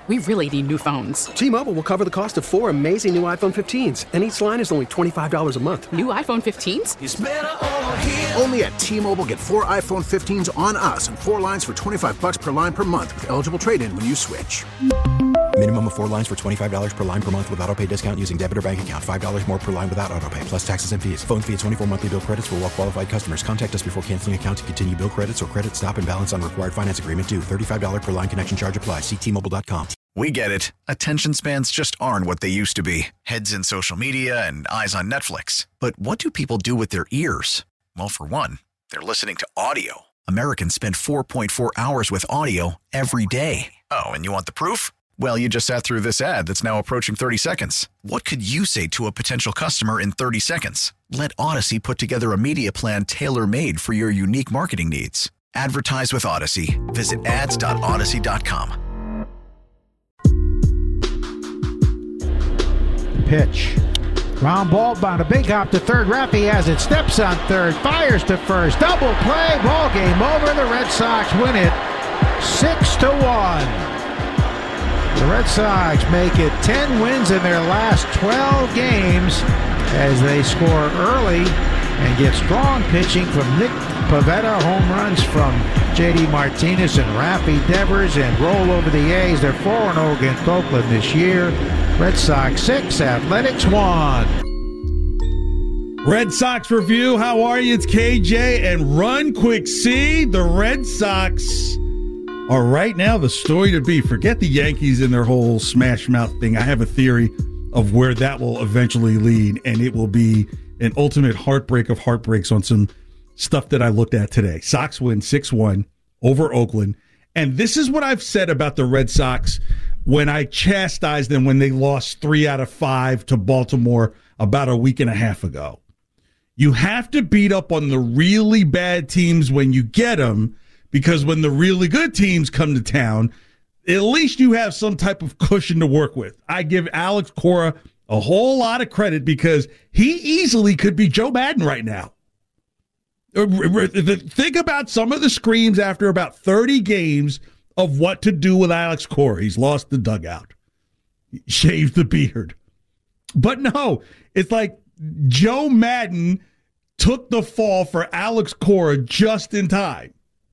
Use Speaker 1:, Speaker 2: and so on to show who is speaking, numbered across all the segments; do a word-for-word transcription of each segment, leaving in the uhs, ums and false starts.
Speaker 1: We really need new phones.
Speaker 2: T-Mobile will cover the cost of four amazing new iPhone fifteens, and each line is only twenty-five dollars a month.
Speaker 1: New iPhone fifteens?
Speaker 3: It's better over here.
Speaker 4: Only at T-Mobile, get four iPhone fifteens on us and four lines for twenty-five dollars per line per month with eligible trade-in when you switch.
Speaker 5: Minimum of four lines for twenty-five dollars per line per month with autopay discount using debit or bank account. five dollars more per line without autopay, plus taxes and fees. Phone fee at twenty-four monthly bill credits for well-qualified customers. Contact us before canceling account to continue bill credits or credit stop and balance on required finance agreement due. thirty-five dollars per line connection charge applies. See T Mobile dot com.
Speaker 6: We get it. Attention spans just aren't what they used to be. Heads in social media and eyes on Netflix. But what do people do with their ears? Well, for one, they're listening to audio. Americans spend four point four hours with audio every day. Oh, and you want the proof? Well, you just sat through this ad that's now approaching thirty seconds. What could you say to a potential customer in thirty seconds? Let Odyssey put together a media plan tailor-made for your unique marketing needs. Advertise with Odyssey. Visit ads dot odyssey dot com.
Speaker 7: Pitch. Ground ball by the big hop to third. Raffy has it. Steps on third. Fires to first. Double play. Ball game over. The Red Sox win it six to one. The Red Sox make it ten wins in their last twelve games as they score early and get strong pitching from Nick Pivetta, home runs from J D Martinez and Raffy Devers, and roll over the A's. They're four and oh against Oakland this year. Red Sox six, Athletics one.
Speaker 8: Red Sox Review, how are you? It's K J and Run Quick C. The Red Sox are right now the story to be. Forget the Yankees and their whole smash mouth thing. I have a theory of where that will eventually lead, and it will be an ultimate heartbreak of heartbreaks on some stuff that I looked at today. Sox win six one over Oakland. And this is what I've said about the Red Sox when I chastised them when they lost three out of five to Baltimore about a week and a half ago. You have to beat up on the really bad teams when you get them, because when the really good teams come to town, at least you have some type of cushion to work with. I give Alex Cora a whole lot of credit because he easily could be Joe Madden right now. Think about some of the screams after about thirty games of what to do with Alex Cora. He's lost the dugout, shaved the beard. But no, it's like Joe Madden took the fall for Alex Cora just in time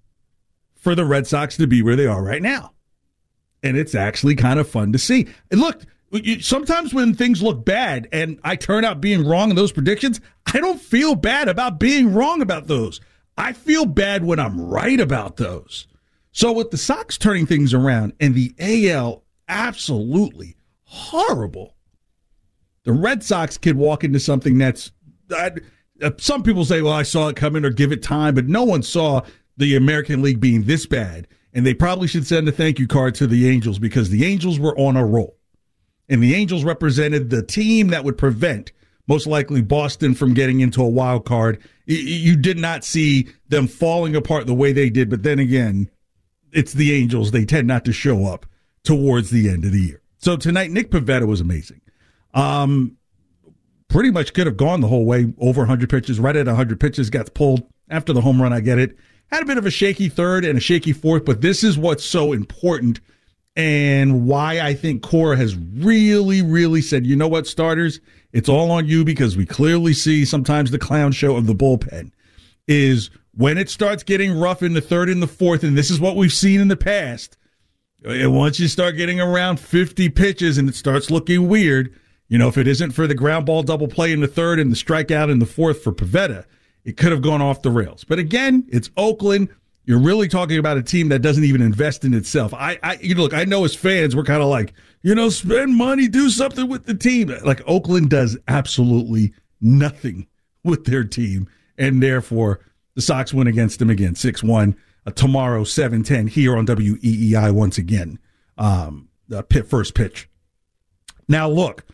Speaker 8: for the Red Sox to be where they are right now. And it's actually kind of fun to see. And look, sometimes when things look bad and I turn out being wrong in those predictions, I don't feel bad about being wrong about those. I feel bad when I'm right about those. So with the Sox turning things around and the A L absolutely horrible, the Red Sox could walk into something that's, uh, some people say, well, I saw it coming or give it time, but no one saw the American League being this bad. And they probably should send a thank you card to the Angels because the Angels were on a roll. And the Angels represented the team that would prevent, most likely, Boston from getting into a wild card. You did not see them falling apart the way they did. But then again, it's the Angels. They tend not to show up towards the end of the year. So tonight, Nick Pivetta was amazing. Um, pretty much could have gone the whole way, over one hundred pitches, right at one hundred pitches, got pulled after the home run. I get it. Had a bit of a shaky third and a shaky fourth, but this is what's so important and why I think Cora has really, really said, you know what, starters, it's all on you, because we clearly see sometimes the clown show of the bullpen is when it starts getting rough in the third and the fourth, and this is what we've seen in the past, and once you start getting around fifty pitches and it starts looking weird, you know, if it isn't for the ground ball double play in the third and the strikeout in the fourth for Pivetta, it could have gone off the rails. But again, it's Oakland. You're really talking about a team that doesn't even invest in itself. I, I you know, look, I know as fans, we're kind of like, you know, spend money, do something with the team. Like Oakland does absolutely nothing with their team, and therefore the Sox win against them again, six one. Uh, tomorrow, seven ten here on W E E I once again. Um, the pit, first pitch. Now, look,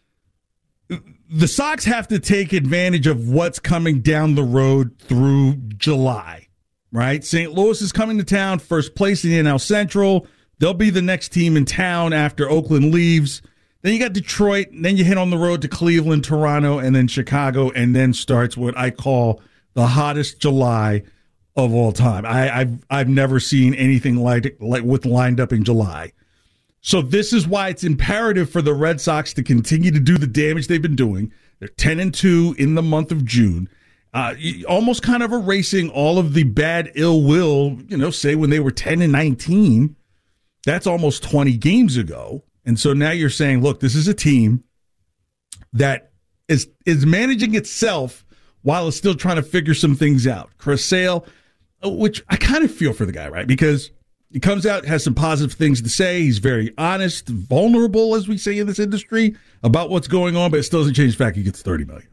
Speaker 8: the Sox have to take advantage of what's coming down the road through July, right? Saint Louis is coming to town, first place in the N L Central. They'll be the next team in town after Oakland leaves. Then you got Detroit, and then you hit on the road to Cleveland, Toronto, and then Chicago, and then starts what I call the hottest July of all time. I, I've I've never seen anything like like with lined up in July. So this is why it's imperative for the Red Sox to continue to do the damage they've been doing. They're ten and two in the month of June, uh, almost kind of erasing all of the bad ill will, you know, say when they were ten and nineteen. That's almost twenty games ago. And so now you're saying, look, this is a team that is is managing itself while it's still trying to figure some things out. Chris Sale, which I kind of feel for the guy, right? Because he comes out, has some positive things to say. He's very honest, vulnerable, as we say in this industry, about what's going on, but it still doesn't change the fact he gets thirty million dollars.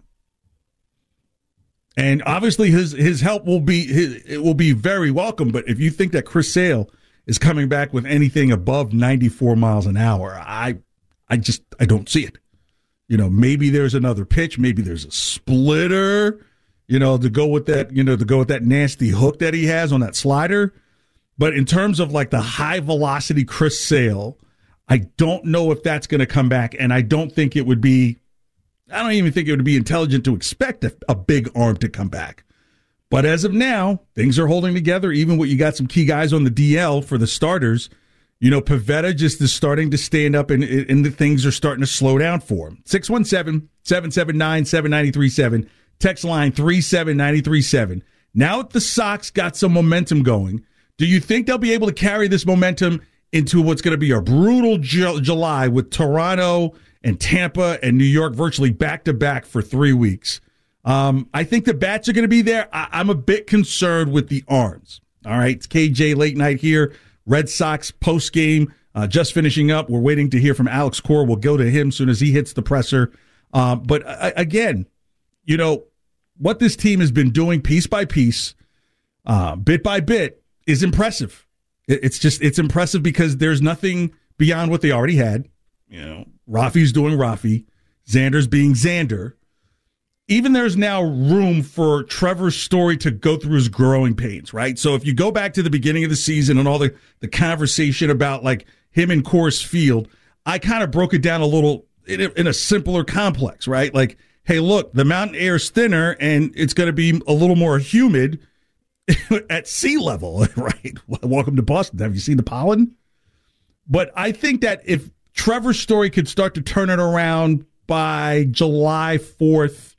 Speaker 8: And obviously his his help will be his, it will be very welcome, but if you think that Chris Sale is coming back with anything above ninety-four miles an hour, I I just I don't see it. You know, maybe there's another pitch, maybe there's a splitter, you know, to go with that, you know, to go with that nasty hook that he has on that slider. But in terms of like the high velocity Chris Sale, I don't know if that's going to come back. And I don't think it would be, I don't even think it would be intelligent to expect a, a big arm to come back. But as of now, things are holding together. Even when you got some key guys on the D L for the starters, you know, Pivetta just is starting to stand up and, and the things are starting to slow down for him. six one seven, seven seven nine, seven nine three seven. Text line three seven nine three seven. Now that the Sox got some momentum going, do you think they'll be able to carry this momentum into what's going to be a brutal Ju- July with Toronto and Tampa and New York virtually back-to-back for three weeks? Um, I think the bats are going to be there. I- I'm a bit concerned with the arms. All right, it's K J Late Night here. Red Sox post-game uh, just finishing up. We're waiting to hear from Alex Cora. We'll go to him as soon as he hits the presser. Uh, but uh, again, you know, what this team has been doing piece by piece, uh, bit by bit, is impressive. It's just, it's impressive because there's nothing beyond what they already had. You know, Rafi's doing Rafi, Xander's being Xander. Even there's now room for Trevor Story to go through his growing pains, right? So if you go back to the beginning of the season and all the, the conversation about like him and Coors Field, I kind of broke it down a little in a, in a simpler complex, right? Like, hey, look, the mountain air is thinner and it's going to be a little more humid at sea level, right? Welcome to Boston. Have you seen the pollen? But I think that if Trevor Story could start to turn it around by July fourth,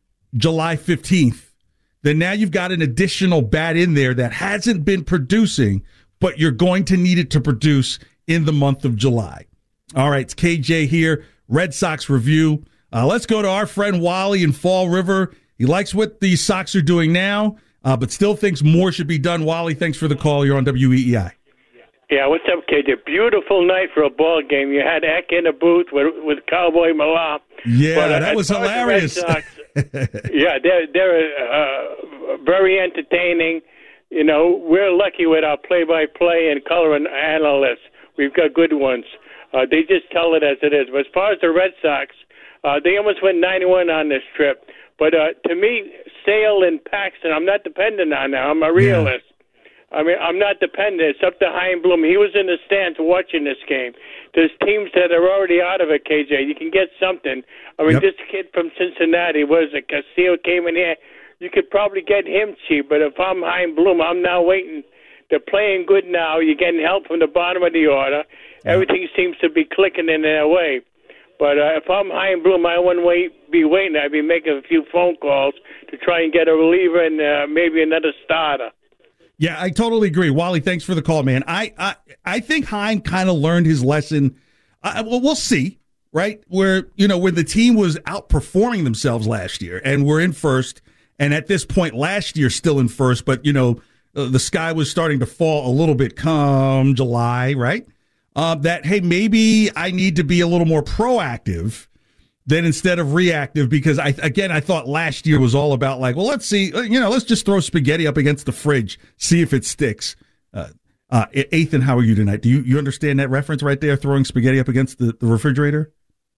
Speaker 8: July fifteenth, then now you've got an additional bat in there that hasn't been producing, but you're going to need it to produce in the month of July. All right, it's K J here, Red Sox Review. Uh, let's go to our friend Wally in Fall River. He likes what the Sox are doing now, uh, but still thinks more should be done. Wally, thanks for the call. You're on W E E I.
Speaker 3: Yeah, what's up, K J? Beautiful night for a ball game. You had Eck in the booth with with Cowboy Malar.
Speaker 8: Yeah,
Speaker 3: but, uh,
Speaker 8: that was hilarious.
Speaker 3: Sox, yeah, they're they're uh, very entertaining. You know, we're lucky with our play-by-play and color analysts. We've got good ones. Uh, they just tell it as it is. But as far as the Red Sox, uh, they almost went ninety-one on this trip. But uh, to me, Sale and Paxton, I'm not dependent on them. I'm a realist. Yeah. I mean, I'm not dependent. It's up to Heimblum. He was in the stands watching this game. There's teams that are already out of it, K J. You can get something. I mean, yep. This kid from Cincinnati, what is it, Castillo came in here. You could probably get him cheap, but if I'm Heimblum, I'm now waiting. They're playing good now. You're getting help from the bottom of the order. Yep. Everything seems to be clicking in their way. But uh, if I'm Heimblum, I wouldn't wait, be waiting. I'd be making a few phone calls to try and get a reliever and uh, maybe another starter.
Speaker 8: Yeah, I totally agree. Wally, thanks for the call, man. I I, I think Heim kind of learned his lesson. I, well, we'll see, right? Where, you know, when the team was outperforming themselves last year and we're in first, and at this point last year still in first, but, you know, uh, the sky was starting to fall a little bit come July, right? Uh, that, hey, maybe I need to be a little more proactive than instead of reactive, because I again I thought last year was all about like, well, let's see, you know, let's just throw spaghetti up against the fridge, see if it sticks. Uh, uh, Ethan, how are you tonight? Do you, you understand that reference right there, throwing spaghetti up against the, the refrigerator?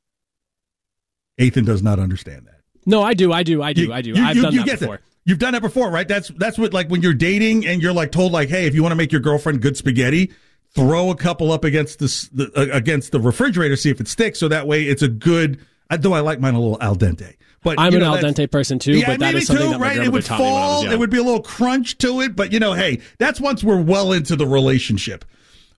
Speaker 8: Ethan does not understand that.
Speaker 9: No, I do, I do, I do,
Speaker 8: you,
Speaker 9: I do.
Speaker 8: You,
Speaker 9: I've
Speaker 8: you,
Speaker 9: done
Speaker 8: you
Speaker 9: that
Speaker 8: get
Speaker 9: before.
Speaker 8: That. You've done that before, right? That's that's what, like when you're dating and you're like told like, hey, if you want to make your girlfriend good spaghetti, throw a couple up against the, the uh, against the refrigerator, see if it sticks, so that way it's a good. Though I like mine a little al dente. But
Speaker 9: I'm
Speaker 8: you
Speaker 9: an
Speaker 8: know,
Speaker 9: al dente person too,
Speaker 8: yeah,
Speaker 9: but that is something
Speaker 8: too,
Speaker 9: that my
Speaker 8: right?
Speaker 9: grandmother
Speaker 8: It would
Speaker 9: taught me when I was
Speaker 8: fall,
Speaker 9: young.
Speaker 8: It would be a little crunch to it, but you know, hey, that's once we're well into the relationship.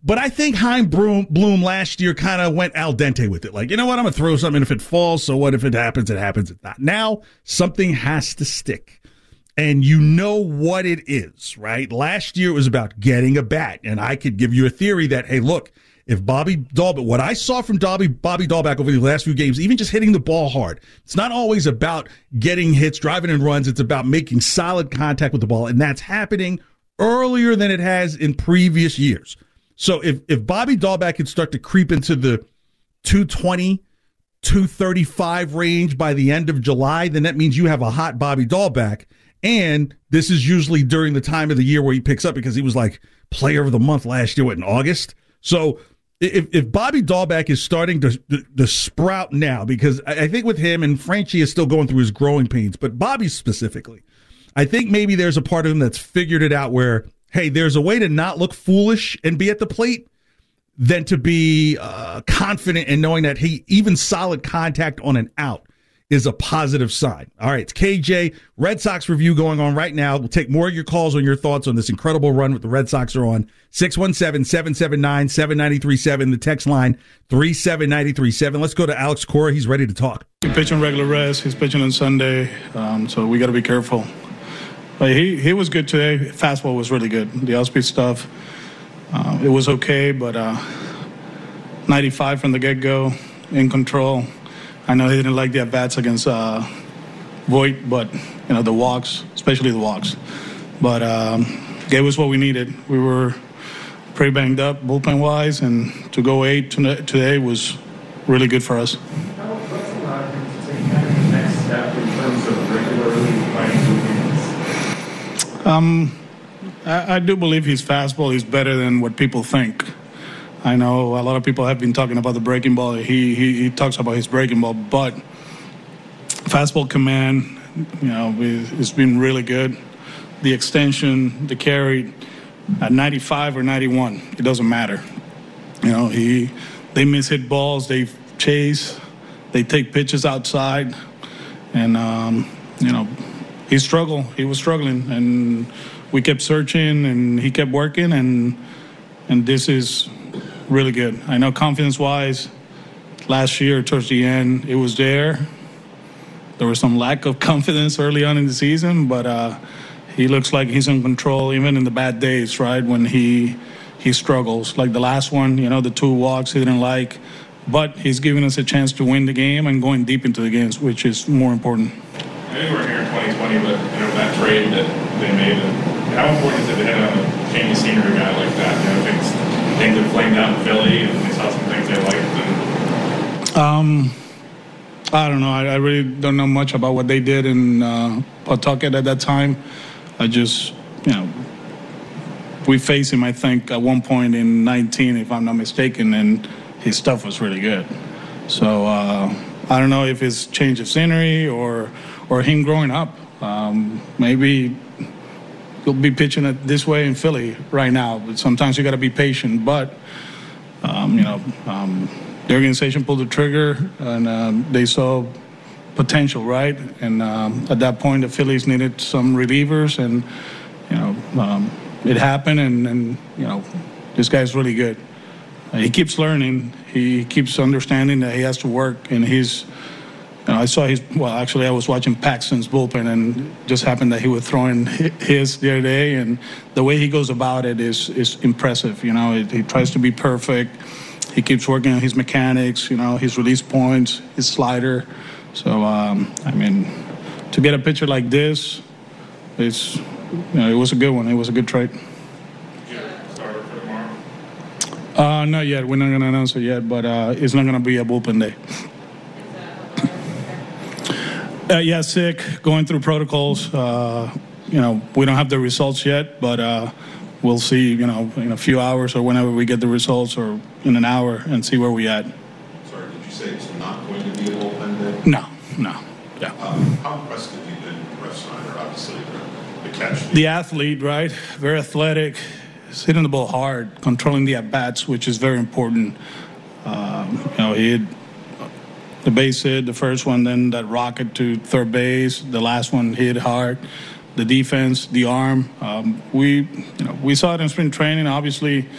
Speaker 8: But I think Chaim Bloom, Bloom last year kind of went al dente with it. Like, you know what? I'm going to throw something. If it falls, so what? If it happens, it happens. It's not. Now, something has to stick. And you know what it is, right? Last year it was about getting a bat. And I could give you a theory that, hey, look, if Bobby Dahlbeck, what I saw from Bobby, Bobby Dahlbeck over the last few games, even just hitting the ball hard, it's not always about getting hits, driving in runs. It's about making solid contact with the ball. And that's happening earlier than it has in previous years. So if, if Bobby Dahlbeck could start to creep into the two twenty, two thirty-five range by the end of July, then that means you have a hot Bobby Dahlbeck. And this is usually during the time of the year where he picks up because he was like player of the month last year, what, in August? So if, if Bobby Dahlbeck is starting to, to, to sprout now, because I, I think with him, and Franchy is still going through his growing pains, but Bobby specifically, I think maybe there's a part of him that's figured it out where, hey, there's a way to not look foolish and be at the plate than to be uh, confident in knowing that he even solid contact on an out is a positive sign. All right, it's K J, Red Sox review going on right now. We'll take more of your calls on your thoughts on this incredible run that the Red Sox are on. six one seven, seven seven nine, seven nine three seven, the text line three seven nine three seven. Let's go to Alex Cora. He's ready to talk.
Speaker 10: He's pitching regular rest. He's pitching on Sunday, um, so we got to be careful. But he, he was good today. Fastball was really good. The outspeed stuff, uh, it was okay, but uh, ninety-five from the get-go, in control. I know he didn't like the at-bats against uh, Voit, but, you know, the walks, especially the walks. But um, gave us what we needed. We were pretty banged up bullpen-wise, and to go eight today was really good for us. Um, I, I do believe his fastball is better than what people think. I know a lot of people have been talking about the breaking ball. He, he he talks about his breaking ball, but fastball command, you know, it's been really good. The extension, the carry, at ninety-five or ninety-one, it doesn't matter. You know, he they miss hit balls, they chase, they take pitches outside, and um, you know, he struggled. He was struggling, and we kept searching, and he kept working, and and this is really good. I know confidence-wise, last year towards the end, it was there. There was some lack of confidence early on in the season, but uh, he looks like he's in control even in the bad days, right, when he he struggles. Like the last one, you know, the two walks he didn't like, but he's giving us a chance to win the game and going deep into the games, which is more important.
Speaker 11: I think we're here in twenty twenty, but you know, that trade that they made, how important is it to hit on a change of scenery guy like that? You know, things things that flamed out in Philly, and they saw some things they liked. And...
Speaker 10: Um, I don't know. I, I really don't know much about what they did in uh, Pawtucket at that time. I just, you know, we faced him, I think, at one point in nineteen, if I'm not mistaken, and his stuff was really good. So uh, I don't know if it's change of scenery or or him growing up. Um, maybe he'll be pitching it this way in Philly right now, but sometimes you got to be patient. But um, you know, um, the organization pulled the trigger, and um, they saw potential, right? And um, at that point, the Phillies needed some relievers, and you know, um, it happened. And, and you know, this guy's really good. Uh, he keeps learning. He keeps understanding that he has to work, and he's. You know, I saw his, well, actually, I was watching Paxton's bullpen, and it just happened that he was throwing his the other day, and the way he goes about it is is impressive. You know, he tries to be perfect. He keeps working on his mechanics, you know, his release points, his slider. So, um, I mean, to get a pitcher like this, it's, you know, it was a good one. It was a good trade.
Speaker 11: Starter for tomorrow?
Speaker 10: Uh, not yet. We're not going to announce it yet, but uh, it's not going to be a bullpen day. Uh, yeah, sick, going through protocols. Uh, you know, we don't have the results yet, but uh, we'll see, you know, in a few hours or whenever we get the results, or in an hour, and see where we at.
Speaker 12: Sorry, did you say it's not going to be a bullpen day?
Speaker 10: No, no, yeah.
Speaker 12: Um, how impressed have you been with Brett Snyder, obviously, the, the catch?
Speaker 10: The athlete, right? Very athletic. He's hitting the ball hard, controlling the at-bats, which is very important. Um, you know, he had the base hit, the first one, then that rocket to third base. The last one hit hard. The defense, the arm. Um, we, you know, we saw it in spring training. Obviously,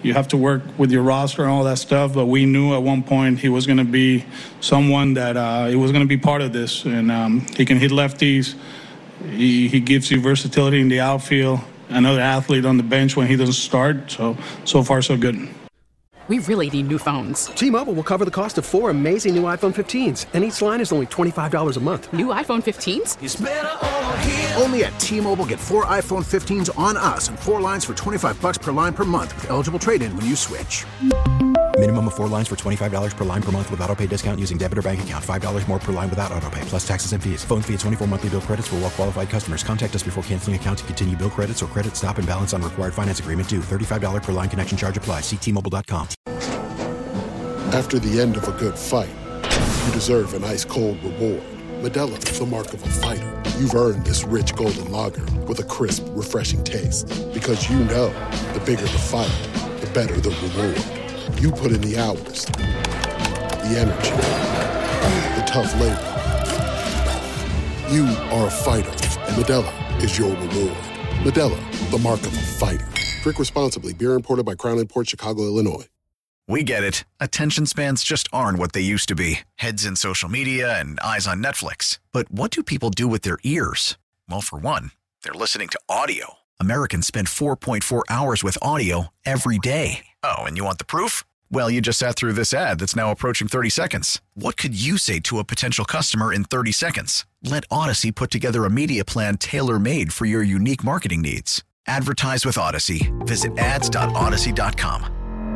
Speaker 10: You have to work with your roster and all that stuff. But we knew at one point he was going to be someone that uh, he was going to be part of this. And um, he can hit lefties. He, he gives you versatility in the outfield. Another athlete on the bench when he doesn't start. So, so far, so good.
Speaker 1: We really need new phones.
Speaker 2: T-Mobile will cover the cost of four amazing new iPhone fifteens, and each line is only twenty-five dollars a month.
Speaker 1: New iPhone fifteens?
Speaker 4: It's better over here. Only at T-Mobile, get four iPhone fifteens on us and four lines for twenty-five dollars per line per month with eligible trade-in when you switch.
Speaker 5: Minimum of four lines for twenty-five dollars per line per month with autopay discount using debit or bank account. five dollars more per line without autopay, plus taxes and fees. Phone fee at twenty-four monthly bill credits for well-qualified customers. Contact us before canceling account to continue bill credits or credit stop and balance on required finance agreement due. thirty-five dollars per line connection charge applies. See T Mobile dot com.
Speaker 12: After the end of a good fight, you deserve an ice-cold reward. Modelo is the mark of a fighter. You've earned this rich golden lager with a crisp, refreshing taste. Because you know, the bigger the fight, the better the reward. You put in the hours, the energy, the tough labor. You are a fighter, and Modelo is your reward. Modelo, the mark of a fighter. Drink responsibly. Beer imported by Crown Imports, Chicago, Illinois.
Speaker 6: We get it. Attention spans just aren't what they used to be. Heads in social media and eyes on Netflix. But what do people do with their ears? Well, for one, they're listening to audio. Americans spend four point four hours with audio every day. Oh, and you want the proof? Well, you just sat through this ad that's now approaching thirty seconds. What could you say to a potential customer in thirty seconds? Let Odyssey put together a media plan tailor-made for your unique marketing needs. Advertise with Odyssey. Visit ads dot odyssey dot com.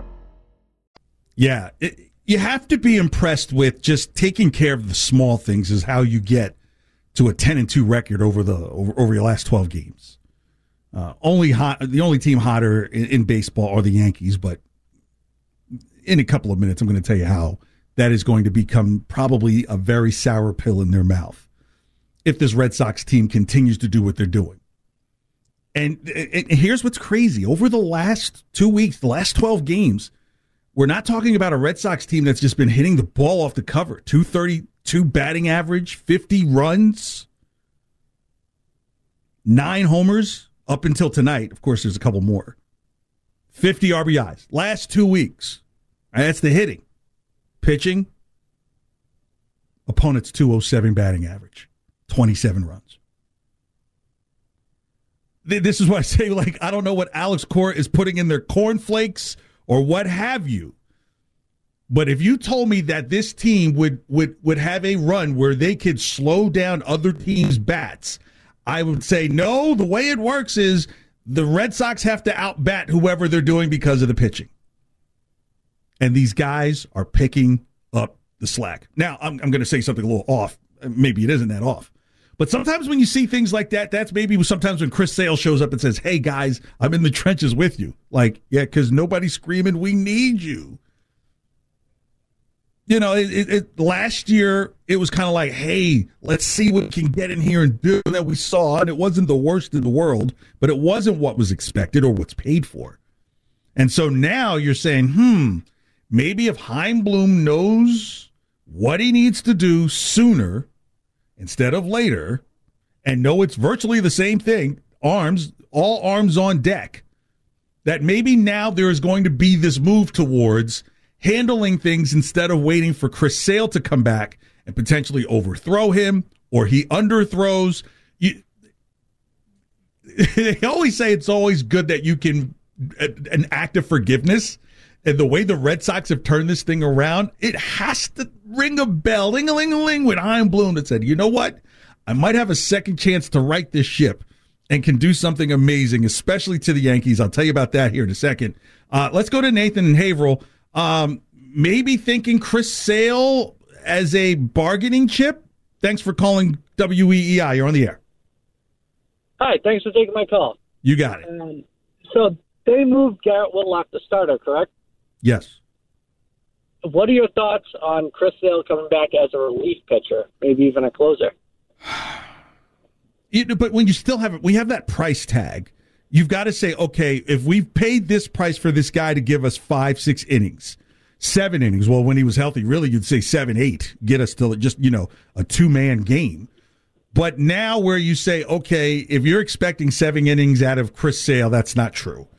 Speaker 8: Yeah, it, you have to be impressed with just taking care of the small things is how you get to a ten and two record over the over, over your last twelve games. Uh, only hot, the only team hotter in, in baseball are the Yankees, but in a couple of minutes, I'm going to tell you how that is going to become probably a very sour pill in their mouth if this Red Sox team continues to do what they're doing. And, and here's what's crazy. Over the last two weeks, the last twelve games, we're not talking about a Red Sox team that's just been hitting the ball off the cover. two thirty-two batting average, fifty runs, nine homers up until tonight. Of course, there's a couple more. fifty R B Is. Last two weeks. That's the hitting. Pitching, opponent's two oh seven batting average, twenty-seven runs. This is why I say, like, I don't know what Alex Cora is putting in their cornflakes or what have you. But if you told me that this team would, would, would have a run where they could slow down other teams' bats, I would say, no, the way it works is the Red Sox have to outbat whoever they're doing because of the pitching. And these guys are picking up the slack. Now, I'm, I'm going to say something a little off. Maybe it isn't that off. But sometimes when you see things like that, that's maybe sometimes when Chris Sale shows up and says, hey, guys, I'm in the trenches with you. Like, yeah, because nobody's screaming, we need you. You know, it, it, it, last year, it was kind of like, hey, let's see what we can get in here and do that we saw. And it wasn't the worst in the world, but it wasn't what was expected or what's paid for. And so now you're saying, hmm, maybe if Chaim Bloom knows what he needs to do sooner instead of later, and know it's virtually the same thing, arms, all arms on deck, that maybe now there is going to be this move towards handling things instead of waiting for Chris Sale to come back and potentially overthrow him, or he underthrows. You, they always say it's always good that you can, an act of forgiveness. And the way the Red Sox have turned this thing around, it has to ring a bell, ling-a-ling-a-ling, with Chaim Bloom that said, you know what? I might have a second chance to right this ship and can do something amazing, especially to the Yankees. I'll tell you about that here in a second. Uh, let's go to Nathan in Haverhill. Um, maybe thinking Chris Sale as a bargaining chip? Thanks for calling W E E I. You're on the air.
Speaker 13: Hi, thanks for taking my call.
Speaker 8: You got it.
Speaker 13: Um, so they moved Garrett Whitlock to starter, correct?
Speaker 8: Yes.
Speaker 13: What are your thoughts on Chris Sale coming back as a relief pitcher, maybe even a closer?
Speaker 8: You know, but when you still have we have that price tag, you've got to say, okay, if we've paid this price for this guy to give us five, six innings, seven innings, well, when he was healthy, really, you'd say seven, eight, get us to just, you know, a two-man game. But now where you say, okay, if you're expecting seven innings out of Chris Sale, that's not true.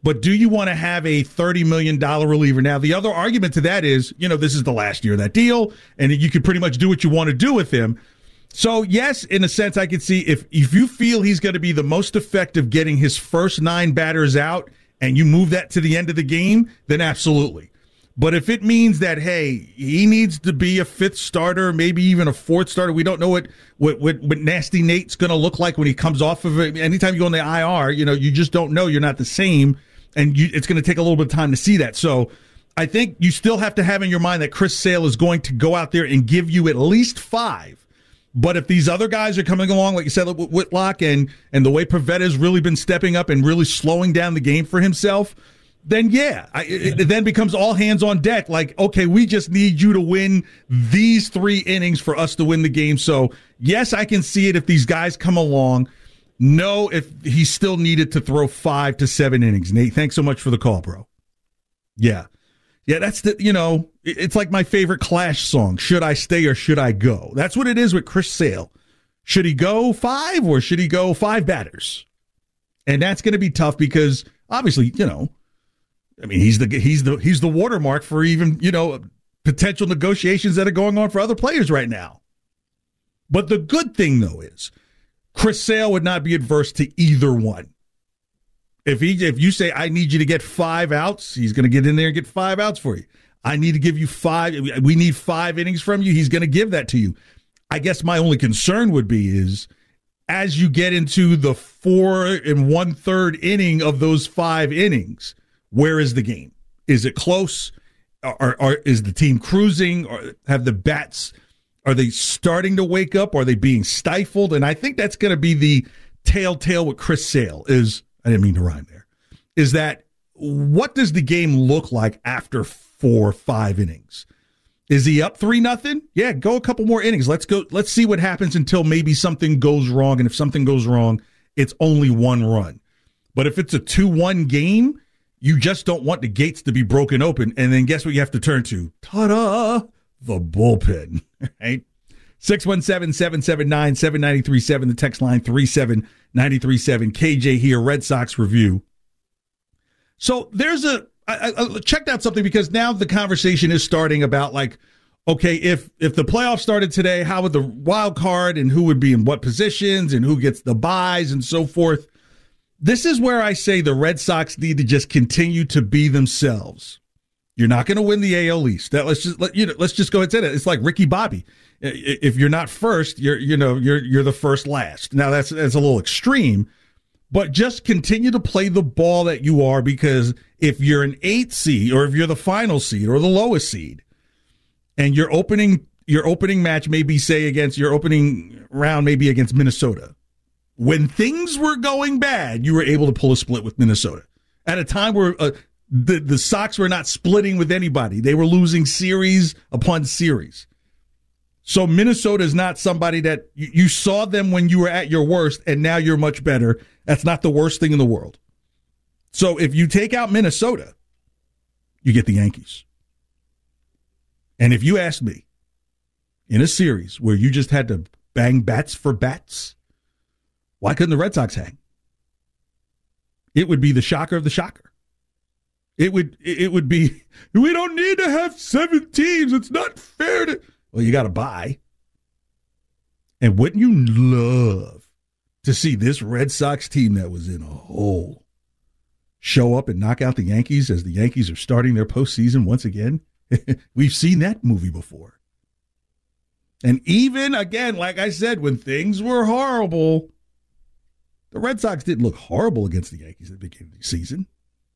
Speaker 8: But do you want to have a thirty million dollars reliever? Now, the other argument to that is, you know, this is the last year of that deal, and you can pretty much do what you want to do with him. So, yes, in a sense, I could see if, if you feel he's going to be the most effective getting his first nine batters out and you move that to the end of the game, then absolutely. But if it means that, hey, he needs to be a fifth starter, maybe even a fourth starter, we don't know what what, what, what Nasty Nate's going to look like when he comes off of it. Anytime you go on the I R, you know, you just don't know. You're not the same, and you, it's going to take a little bit of time to see that. So I think you still have to have in your mind that Chris Sale is going to go out there and give you at least five. But if these other guys are coming along, like you said, with Whitlock, and, and the way Pavetta's really been stepping up and really slowing down the game for himself, then yeah, I, it, it then becomes all hands on deck. Like, okay, we just need you to win these three innings for us to win the game. So yes, I can see it if these guys come along. No, if he still needed to throw five to seven innings. Nate, thanks so much for the call, bro. Yeah. Yeah, that's the, you know, it's like my favorite Clash song, Should I Stay or Should I Go? That's what it is with Chris Sale. Should he go five or should he go five batters? And that's going to be tough because obviously, you know, I mean, he's the he's the he's the watermark for even, you know, potential negotiations that are going on for other players right now. But the good thing, though, is Chris Sale would not be adverse to either one. If he if you say, I need you to get five outs, he's going to get in there and get five outs for you. I need to give you five. We need five innings from you. He's going to give that to you. I guess my only concern would be is as you get into the four and one third inning of those five innings, where is the game? Is it close? Or, or is the team cruising? Or have the bats, are they starting to wake up? Are they being stifled? And I think that's going to be the telltale with Chris Sale is, I didn't mean to rhyme there, is that what does the game look like after four, five innings? Is he up three nothing? Yeah, go a couple more innings. Let's go. Let's see what happens until maybe something goes wrong. And if something goes wrong, it's only one run. But if it's a two one game, you just don't want the gates to be broken open. And then guess what you have to turn to? Ta-da! The bullpen. Right? six one seven, seven seven nine, seven nine three seven. The text line three seven nine three seven. K J here, Red Sox Review. So there's a, I, I checked out something because now the conversation is starting about like, okay, if if the playoffs started today, how would the wild card and who would be in what positions and who gets the buys and so forth. This is where I say the Red Sox need to just continue to be themselves. You're not going to win the A L East. That let's just let you know. Let's just go ahead and say that. It's like Ricky Bobby. If you're not first, you're you know you're you're the first last. Now that's that's a little extreme, but just continue to play the ball that you are, because if you're an eighth seed or if you're the final seed or the lowest seed, and your opening your opening match may be say against your opening round maybe against Minnesota. When things were going bad, you were able to pull a split with Minnesota at a time where uh, the, the Sox were not splitting with anybody. They were losing series upon series. So Minnesota is not somebody that you, you saw them when you were at your worst, and now you're much better. That's not the worst thing in the world. So if you take out Minnesota, you get the Yankees. And if you ask me, in a series where you just had to bang bats for bats, why couldn't the Red Sox hang? It would be the shocker of the shocker. It would it would be, we don't need to have seven teams. It's not fair to... Well, you got to buy. And wouldn't you love to see this Red Sox team that was in a hole show up and knock out the Yankees as the Yankees are starting their postseason once again? We've seen that movie before. And even, again, like I said, when things were horrible, the Red Sox didn't look horrible against the Yankees at the beginning of the season.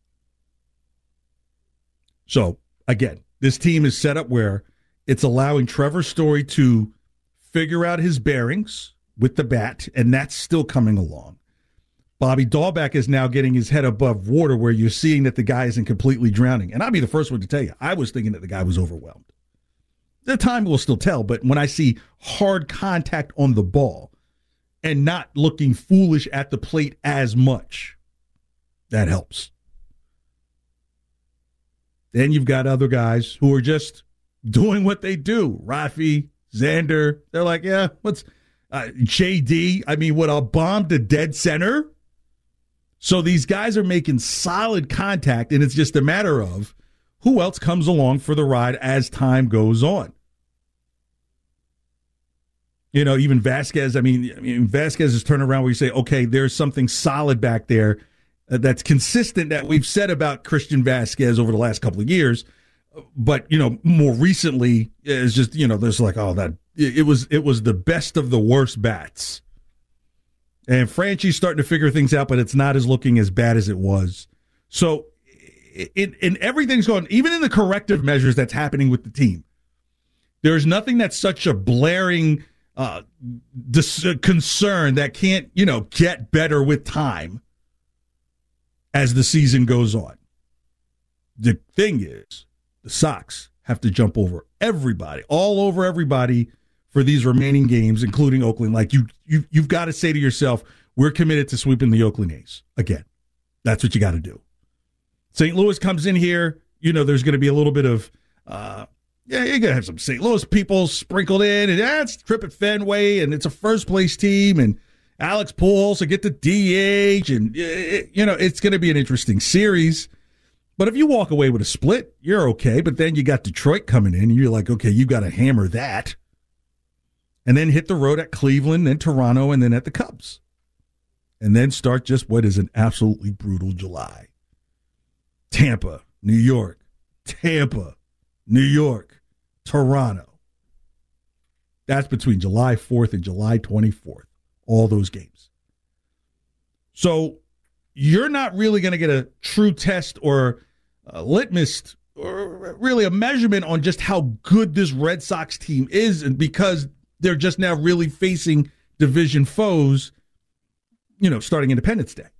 Speaker 8: So, again, this team is set up where it's allowing Trevor Story to figure out his bearings with the bat, and that's still coming along. Bobby Dahlbeck is now getting his head above water where you're seeing that the guy isn't completely drowning. And I'll be the first one to tell you, I was thinking that the guy was overwhelmed. The time will still tell, but when I see hard contact on the ball and not looking foolish at the plate as much, that helps. Then you've got other guys who are just doing what they do. Rafi, Xander, they're like, yeah, what's uh, J D? I mean, what, a bomb to dead center? So these guys are making solid contact, and it's just a matter of who else comes along for the ride as time goes on. You know, even Vasquez, I mean, I mean Vasquez is turning around where you say, okay, there's something solid back there uh, that's consistent that we've said about Christian Vasquez over the last couple of years. But, you know, more recently, it's just, you know, there's like, oh, that it was it was the best of the worst bats. And Franchy's starting to figure things out, but it's not as looking as bad as it was. So in, in everything's going, even in the corrective measures that's happening with the team, there's nothing that's such a blaring uh, dis- concern that can't, you know, get better with time as the season goes on. The thing is, the Sox have to jump over everybody, all over everybody for these remaining games, including Oakland. Like you, you you've got to say to yourself, we're committed to sweeping the Oakland A's again. That's what you got to do. Saint Louis comes in here. You know, there's going to be a little bit of, uh, yeah, you're going to have some Saint Louis people sprinkled in, and yeah, it's a trip at Fenway, and it's a first place team, and Alex Pujols will get the D H, and it, you know, it's going to be an interesting series. But if you walk away with a split, you're okay. But then you got Detroit coming in, and you're like, okay, you got to hammer that. And then hit the road at Cleveland, then Toronto, and then at the Cubs. And then start just what is an absolutely brutal July. Tampa, New York, Tampa, New York, Toronto. That's between July fourth and July twenty-fourth, all those games. So you're not really going to get a true test or a litmus or really a measurement on just how good this Red Sox team is, and because they're just now really facing division foes, you know, starting Independence Day.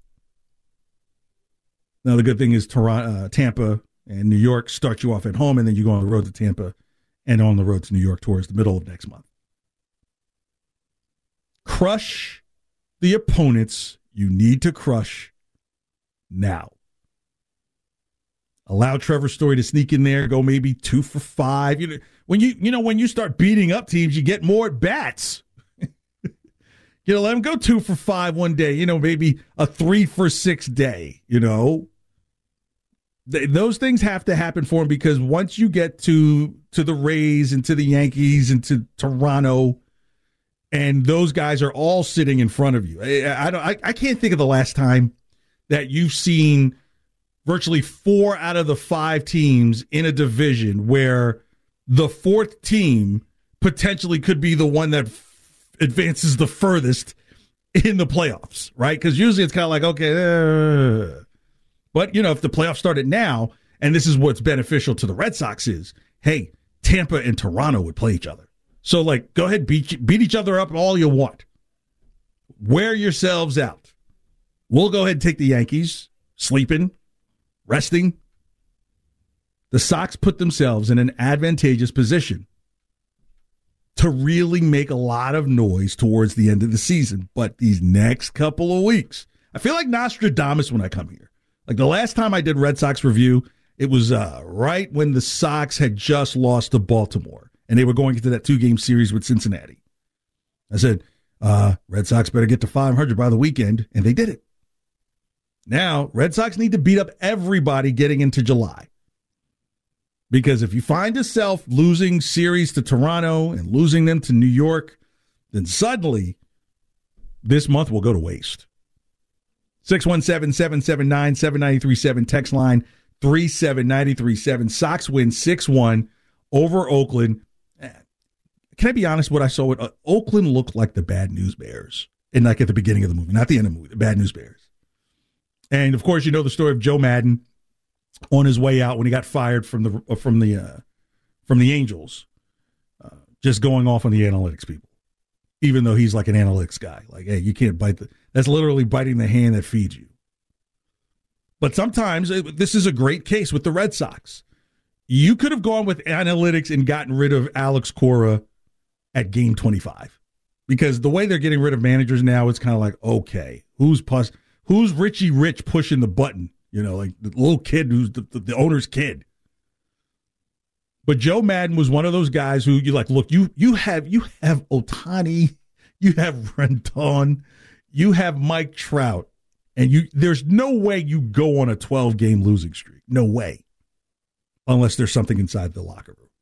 Speaker 8: Now, the good thing is Toronto, uh, Tampa and New York start you off at home, and then you go on the road to Tampa and on the road to New York towards the middle of next month. Crush the opponents you need to crush now. Allow Trevor Story to sneak in there, go maybe two for five. You know, when you you know when you start beating up teams, you get more at bats. You know, let him go two for five one day. You know, maybe a three for six day. You know, Th- those things have to happen for him, because once you get to to the Rays and to the Yankees and to Toronto, and those guys are all sitting in front of you. I, I don't. I, I can't think of the last time that you've seen virtually four out of the five teams in a division where the fourth team potentially could be the one that f- advances the furthest in the playoffs, right? Because usually it's kind of like, okay, uh, but, you know, if the playoffs started now, and this is what's beneficial to the Red Sox is, hey, Tampa and Toronto would play each other. So, like, go ahead, beat, beat each other up all you want. Wear yourselves out. We'll go ahead and take the Yankees, sleeping, resting. The Sox put themselves in an advantageous position to really make a lot of noise towards the end of the season. But these next couple of weeks, I feel like Nostradamus when I come here. Like the last time I did Red Sox review, it was uh, right when the Sox had just lost to Baltimore, and they were going into that two-game series with Cincinnati. I said, uh, Red Sox better get to five hundred by the weekend, and they did it. Now, Red Sox need to beat up everybody getting into July. Because if you find yourself losing series to Toronto and losing them to New York, then suddenly this month will go to waste. six one seven, seven seven nine, seven nine three seven, text line three seven nine three seven. Sox win six one over Oakland. Can I be honest? What I saw with uh, Oakland looked like the Bad News Bears, and like at the beginning of the movie, not the end of the movie, the Bad News Bears. And of course, you know the story of Joe Madden on his way out when he got fired from the from the uh, from the Angels, uh, just going off on the analytics people, even though he's like an analytics guy. Like, hey, you can't bite the. That's literally biting the hand that feeds you. But sometimes it, this is a great case with the Red Sox. You could have gone with analytics and gotten rid of Alex Cora at game twenty-five, because the way they're getting rid of managers now, it's kind of like, okay, who's pus- who's Richie Rich pushing the button? You know, like the little kid who's the, the, the owner's kid. But Joe Madden was one of those guys who you like, look, you you have you have Ohtani, you have Rendon, you have Mike Trout. And you, there's no way you go on a twelve-game losing streak. No way. Unless there's something inside the locker room.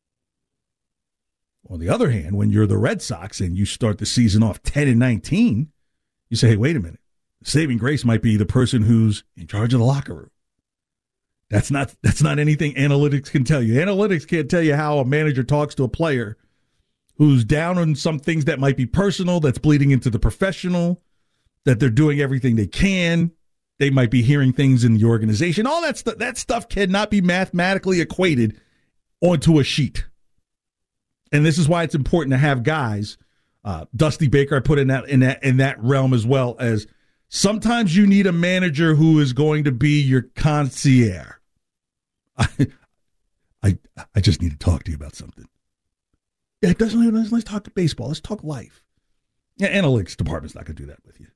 Speaker 8: On the other hand, when you're the Red Sox and you start the season off ten and nineteen, you say, hey, wait a minute. The saving grace might be the person who's in charge of the locker room. That's not that's not anything analytics can tell you. Analytics can't tell you how a manager talks to a player who's down on some things that might be personal, that's bleeding into the professional, that they're doing everything they can. They might be hearing things in the organization. All that stuff, that stuff cannot be mathematically equated onto a sheet. And this is why it's important to have guys. Uh, Dusty Baker, I put in that in that in that realm as well as sometimes you need a manager who is going to be your concierge. I, I, I just need to talk to you about something. Yeah, it doesn't. Let's, let's talk baseball. Let's talk life. Yeah, analytics department's not going to do that with you.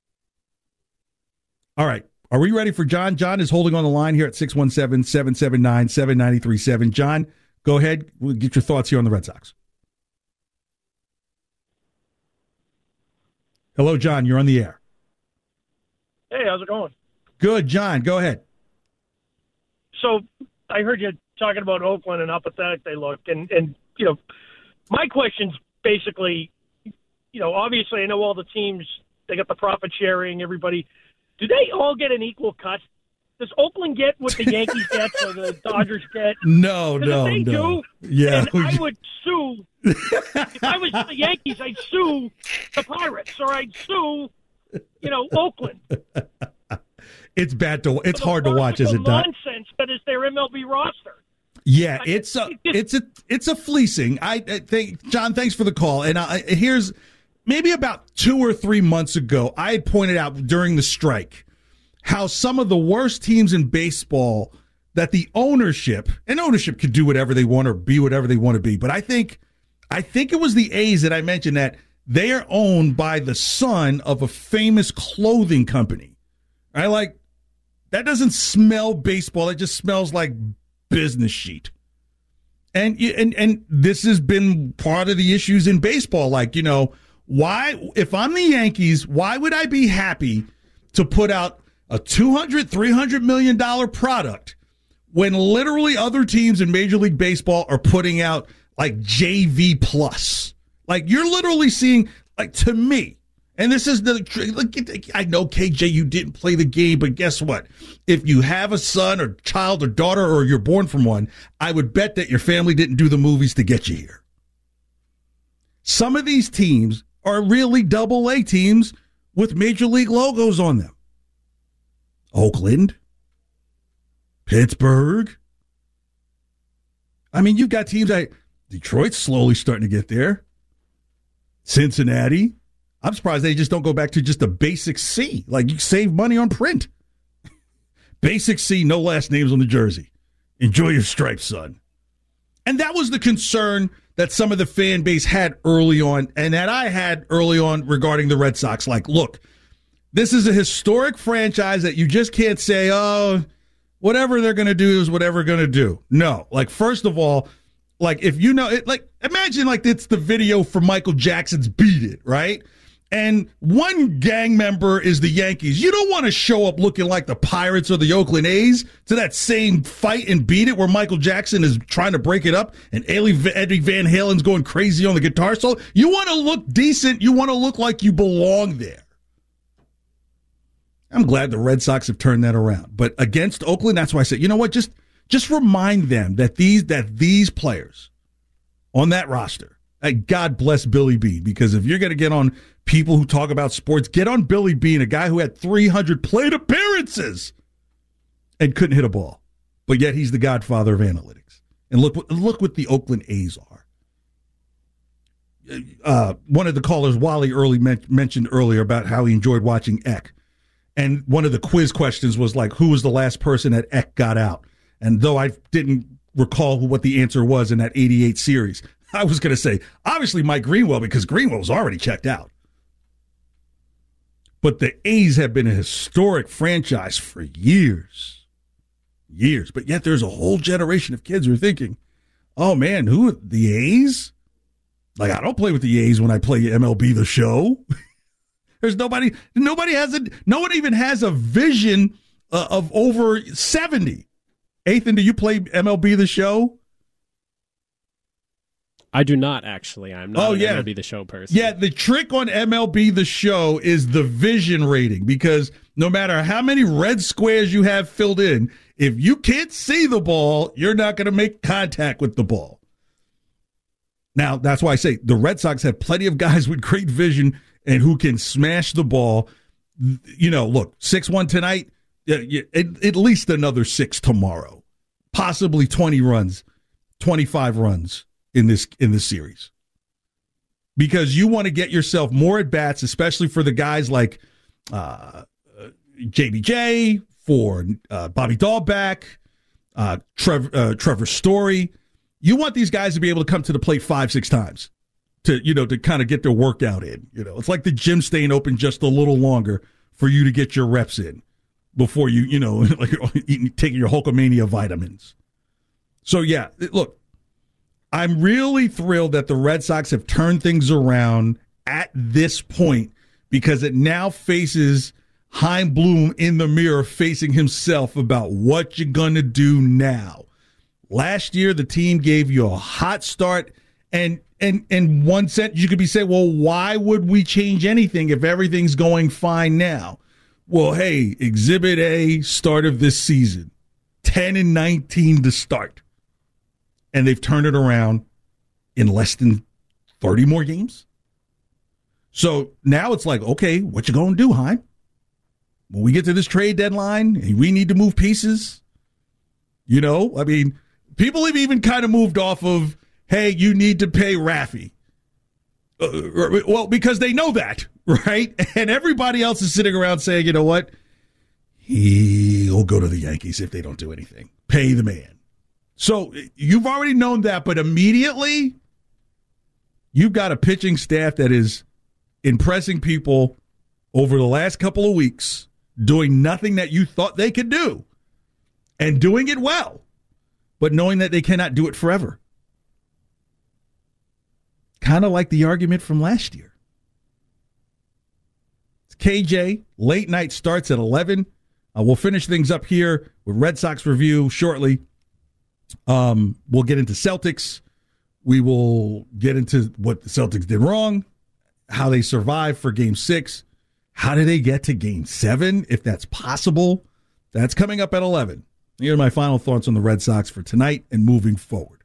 Speaker 8: All right. Are we ready for John? John is holding on the line here at six one seven, seven seven nine, seven nine three seven. John, go ahead. We'll get your thoughts here on the Red Sox. Hello, John. You're on the air.
Speaker 14: Hey, how's it going?
Speaker 8: Good, John. Go ahead.
Speaker 14: So I heard you talking about Oakland and how pathetic they look. And, and, you know, my question's basically, you know, obviously I know all the teams, they got the profit sharing, everybody. Do they all get an equal cut? Does Oakland get what the Yankees get or the Dodgers get?
Speaker 8: No, no,
Speaker 14: if they
Speaker 8: no.
Speaker 14: do,
Speaker 8: yeah.
Speaker 14: then I would sue. If I was the Yankees, I'd sue the Pirates or I'd sue, you know, Oakland.
Speaker 8: It's bad to. It's hard to watch, is it not?
Speaker 14: Nonsense that is their M L B roster.
Speaker 8: Yeah, it's a, it's a, it's a fleecing. I, I think, John, thanks for the call. And I, here's maybe about two or three months ago, I had pointed out during the strike how some of the worst teams in baseball that the ownership and ownership could do whatever they want or be whatever they want to be. But I think, I think it was the A's that I mentioned that they are owned by the son of a famous clothing company. I like that doesn't smell baseball. It just smells like business sheet. And and and this has been part of the issues in baseball. Like, you know, why, if I'm the Yankees, why would I be happy to put out a two hundred, three hundred million dollars product when literally other teams in Major League Baseball are putting out like J V plus? Like, you're literally seeing, like, to me, and this is the, like, I know, K J, you didn't play the game, but guess what? If you have a son or child or daughter or you're born from one, I would bet that your family didn't do the movies to get you here. Some of these teams are really double A teams with Major League logos on them. Oakland, Pittsburgh. I mean, you've got teams like Detroit's slowly starting to get there. Cincinnati. I'm surprised they just don't go back to just a basic C. Like, you save money on print. Basic C, no last names on the jersey. Enjoy your stripes, son. And that was the concern that some of the fan base had early on, and that I had early on regarding the Red Sox. Like, look, this is a historic franchise that you just can't say, oh, whatever they're going to do is whatever they're going to do. No. Like, first of all, like, if you know it, like, imagine like it's the video for Michael Jackson's Beat It, right? And one gang member is the Yankees. You don't want to show up looking like the Pirates or the Oakland A's to that same fight and Beat It where Michael Jackson is trying to break it up and Eddie Van Halen's going crazy on the guitar solo. You want to look decent. You want to look like you belong there. I'm glad the Red Sox have turned that around. But against Oakland, that's why I said, you know what, just just remind them that these that these players on that roster, like, God bless Billy Beane, because if you're going to get on people who talk about sports, get on Billy Beane, a guy who had three hundred plate appearances and couldn't hit a ball. But yet he's the godfather of analytics. And look, look what the Oakland A's are. Uh, one of the callers, Wally, early men- mentioned earlier about how he enjoyed watching Eck. And one of the quiz questions was like, who was the last person that Eck got out? And though I didn't recall what the answer was in that eighty-eight series, I was going to say, obviously Mike Greenwell, because Greenwell was already checked out. But the A's have been a historic franchise for years. Years. But yet there's a whole generation of kids who are thinking, oh, man, who, the A's? Like, I don't play with the A's when I play M L B The Show. There's nobody. Nobody has a. No one even has a vision uh, of over seventy. Ethan, do you play M L B The Show?
Speaker 9: I do not, actually. I'm not
Speaker 8: oh,
Speaker 9: an
Speaker 8: yeah.
Speaker 9: M L B The Show person.
Speaker 8: Yeah, the trick on M L B The Show is the vision rating, because no matter how many red squares you have filled in, if you can't see the ball, you're not going to make contact with the ball. Now, that's why I say the Red Sox have plenty of guys with great vision and who can smash the ball. You know, look, six one tonight, at least another six tomorrow, possibly twenty runs, twenty-five runs in this in this series. Because you want to get yourself more at-bats, especially for the guys like uh, J B J, for uh, Bobby Dahlbeck, uh, Trev, uh, Trevor Story. You want these guys to be able to come to the plate five, six times to, you know, to kind of get their workout in. You know, it's like the gym staying open just a little longer for you to get your reps in before you, you know, like eating, taking your Hulkamania vitamins. So, yeah, look, I'm really thrilled that the Red Sox have turned things around at this point, because it now faces Chaim Bloom in the mirror facing himself about what you're going to do now. Last year, the team gave you a hot start, and and in one sense, you could be saying, well, why would we change anything if everything's going fine now? Well, hey, Exhibit A, start of this season, ten and nineteen to start, and they've turned it around in less than thirty more games. So now it's like, okay, what you going to do, Chaim? When we get to this trade deadline and we need to move pieces, you know, I mean, people have even kind of moved off of, hey, you need to pay Rafi. Uh, well, because they know that, right? And everybody else is sitting around saying, you know what? He'll go to the Yankees if they don't do anything. Pay the man. So you've already known that, but immediately you've got a pitching staff that is impressing people over the last couple of weeks, doing nothing that you thought they could do and doing it well, but knowing that they cannot do it forever. Kind of like the argument from last year. It's K J. Late night starts at eleven. Uh, we'll finish things up here with Red Sox review shortly. Um, we'll get into Celtics. We will get into what the Celtics did wrong, how they survived for game six. How did they get to game seven, if that's possible? That's coming up at eleven. Here are my final thoughts on the Red Sox for tonight and moving forward.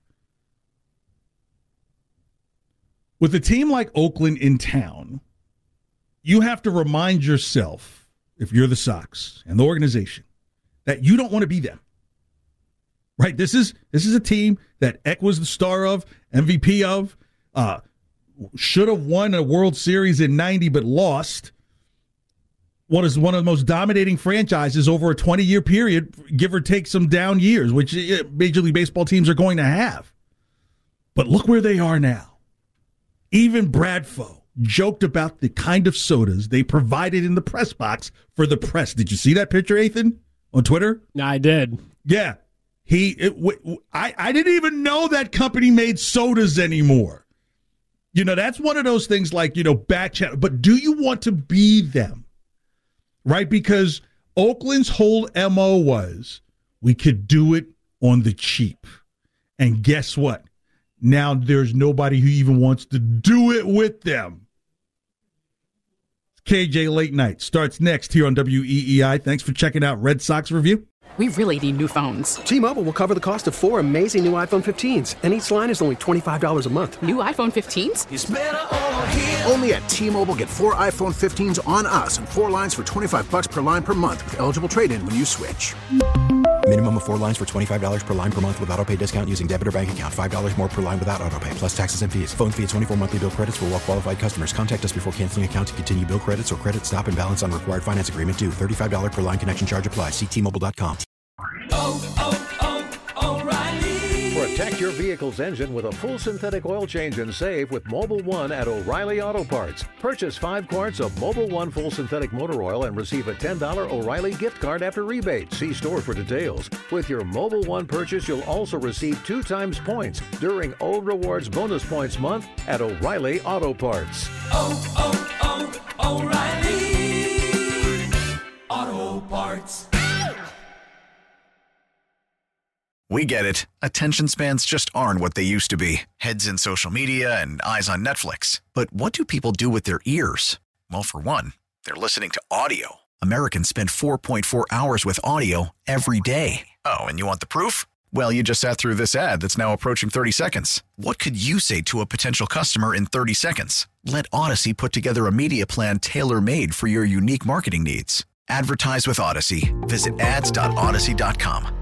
Speaker 8: With a team like Oakland in town, you have to remind yourself, if you're the Sox and the organization, that you don't want to be them. Right? This is this is a team that Eck was the star of, M V P of, uh, should have won a World Series in ninety but lost. What is one of the most dominating franchises over a twenty-year period, give or take some down years, which Major League Baseball teams are going to have. But look where they are now. Even Bradfo joked about the kind of sodas they provided in the press box for the press. Did you see that picture, Ethan, on Twitter?
Speaker 9: No, I did.
Speaker 8: Yeah. He, it, I, I didn't even know that company made sodas anymore. You know, that's one of those things like, you know, back channel. But do you want to be them? Right? Because Oakland's whole M O was, we could do it on the cheap. And guess what? Now there's nobody who even wants to do it with them. K J Late Night starts next here on W E E I. Thanks for checking out Red Sox Review.
Speaker 1: We really need new phones.
Speaker 2: T-Mobile will cover the cost of four amazing new iPhone fifteens, and each line is only twenty-five dollars a month.
Speaker 1: New iPhone fifteens?
Speaker 4: It's better over here. Only at T-Mobile, get four iPhone fifteens on us and four lines for twenty-five bucks per line per month with eligible trade-in when you switch.
Speaker 5: Minimum of four lines for twenty-five dollars per line per month with autopay discount using debit or bank account. five dollars more per line without autopay, plus taxes and fees. Phone fee at twenty-four monthly bill credits for well-qualified customers. Contact us before canceling account to continue bill credits or credit stop and balance on required finance agreement due. thirty-five dollars per line connection charge applies. See T Mobile dot com.
Speaker 15: Oh, oh, oh, O'Reilly. Protect your vehicle's engine with a full synthetic oil change and save with Mobil one at O'Reilly Auto Parts. Purchase five quarts of Mobil one full synthetic motor oil and receive a ten dollars O'Reilly gift card after rebate. See store for details. With your Mobil one purchase, you'll also receive two times points during O Rewards Bonus Points Month at O'Reilly Auto Parts.
Speaker 16: Oh, oh, oh, O'Reilly. Parts.
Speaker 6: We get it. Attention spans just aren't what they used to be. Heads in social media and eyes on Netflix. But what do people do with their ears? Well, for one, they're listening to audio. Americans spend four point four hours with audio every day. Oh, and you want the proof? Well, you just sat through this ad that's now approaching thirty seconds. What could you say to a potential customer in thirty seconds? Let Odyssey put together a media plan tailor-made for your unique marketing needs. Advertise with Odyssey. Visit ads dot odyssey dot com.